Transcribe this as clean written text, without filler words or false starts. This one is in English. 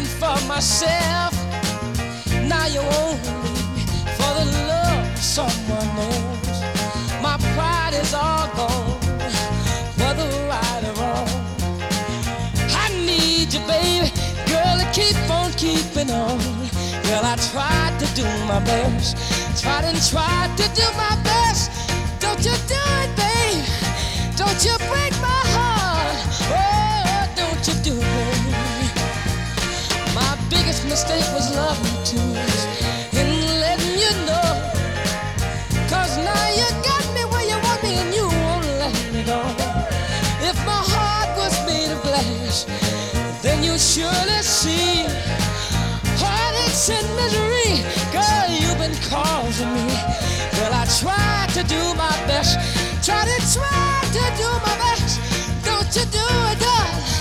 fighting for myself. Now you won't leave me for the love of someone else. My pride is all gone, whether right or wrong. I need you, baby, girl, to keep on keeping on. Girl, I tried to do my best, tried to do my best. Don't you do it, babe, don't you break my heart. Oh, don't you do it. My biggest mistake was loving too much and letting you know. 'Cause now you got me where you want me and you won't let me go. If my heart was made of glass, then you'd surely see heartaches and misery. Girl, you've been causing me. Girl, I tried to do my best, try to do my best. Don't you do it, girl.